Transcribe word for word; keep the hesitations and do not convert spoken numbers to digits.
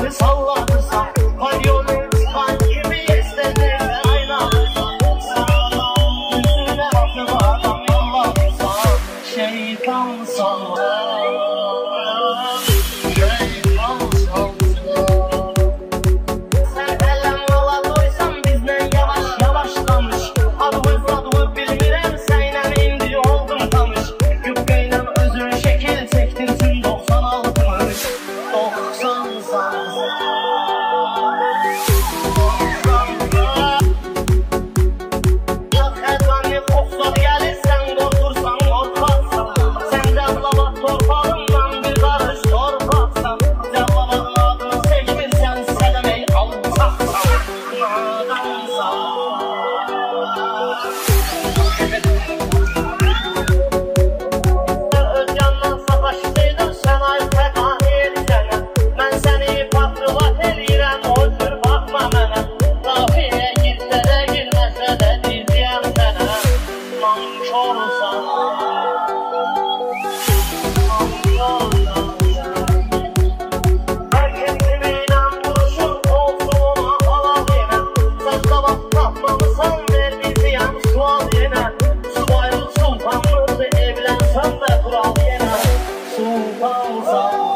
salladırsan, palyolet sanki bir istenir aynadırsan, sağdan yüzüne bakıp adam yolladırsan, şeytan sallar, şeytan sallar. Sen ellen yola doysan bizden yavaş yavaş tanış, adımız adımı bilmirem seninle indi oldum tanış, yupkayla özür şekil çektirsin doksan altmış, doksan sansan. Sultan